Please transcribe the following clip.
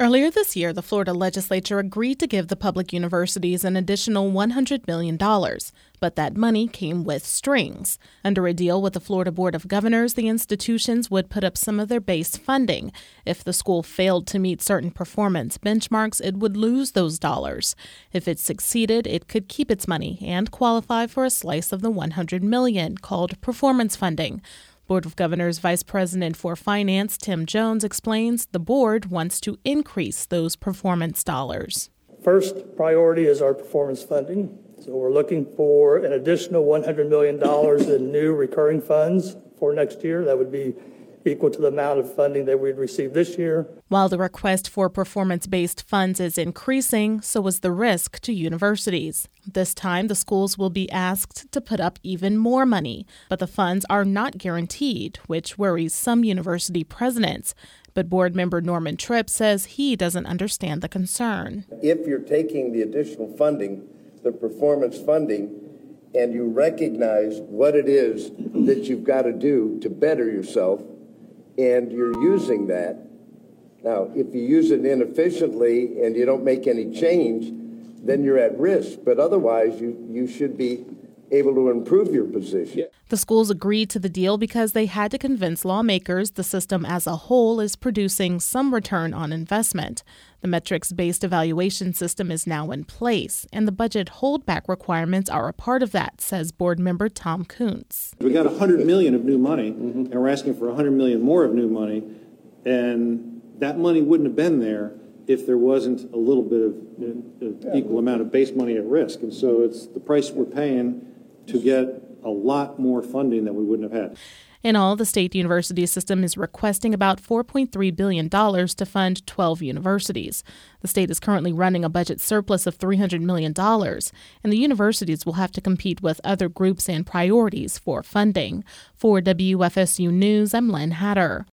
Earlier this year, the Florida legislature agreed to give the public universities an additional $100 million, but that money came with strings. Under a deal with the Florida Board of Governors, the institutions would put up some of their base funding. If the school failed to meet certain performance benchmarks, it would lose those dollars. If it succeeded, it could keep its money and qualify for a slice of the $100 million, called performance funding. Board of Governors Vice President for Finance Tim Jones explains the board wants to increase those performance dollars. First priority is our performance funding. So we're looking for an additional $100 million in new recurring funds for next year. That would be equal to the amount of funding that we'd received this year. While the request for performance-based funds is increasing, so is the risk to universities. This time, the schools will be asked to put up even more money, but the funds are not guaranteed, which worries some university presidents. But board member Norman Tripp says he doesn't understand the concern. If you're taking the additional funding, the performance funding, and you recognize what it is that you've got to do to better yourself, and you're using that. Now, if you use it inefficiently and you don't make any change, then you're at risk. But otherwise, you should be able to improve your position. The schools agreed to the deal because they had to convince lawmakers the system as a whole is producing some return on investment. The metrics-based evaluation system is now in place, and the budget holdback requirements are a part of that, says board member Tom Kuntz. We got $100 million of new money, and we're asking for $100 million more of new money, and that money wouldn't have been there if there wasn't a little bit of equal amount of base money at risk. And so it's the price we're paying to get a lot more funding that we wouldn't have had. In all, the state university system is requesting about $4.3 billion to fund 12 universities. The state is currently running a budget surplus of $300 million, and the universities will have to compete with other groups and priorities for funding. For WFSU News, I'm Len Hatter.